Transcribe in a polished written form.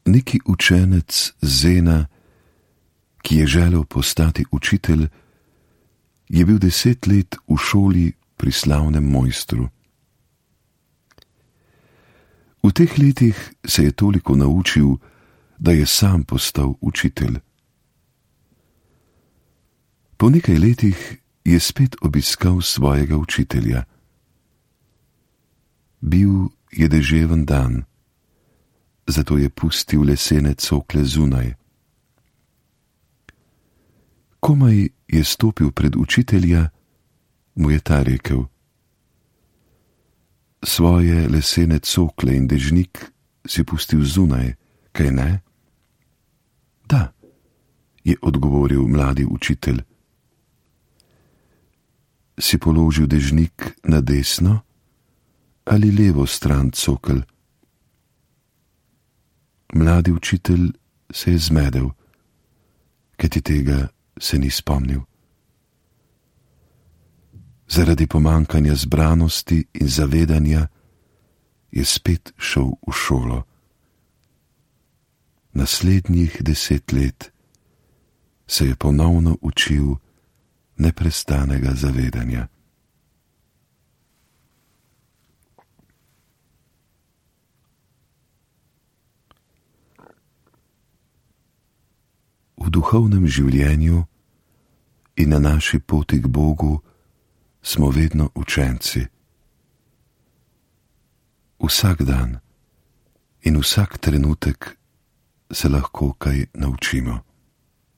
Neki učenec Zena, ki je želel postati učitelj, je bil 10 let v šoli pri slavnem mojstru. V teh letih se je toliko naučil, da je sam postal učitelj. Po nekaj letih je spet obiskal svojega učitelja. Bil je deževen dan, zato je pustil lesene cokle zunaj. Komaj je stopil pred učitelja, mu je ta rekel: Svoje lesene cokle in dežnik si pustil zunaj, kaj ne? Da, je odgovoril mladi učitelj. Si položil dežnik na desno ali levo stran cokel? Mladi učitelj se je zmedel, kajti tega se ni spomnil. Zaradi pomankanja zbranosti in zavedanja je spet šel v šolo. Naslednjih 10 let se je ponovno učil neprestanega zavedanja. V duhovnem življenju in na naši poti k Bogu smo vedno učenci. Vsak dan in vsak trenutek se lahko kaj naučimo.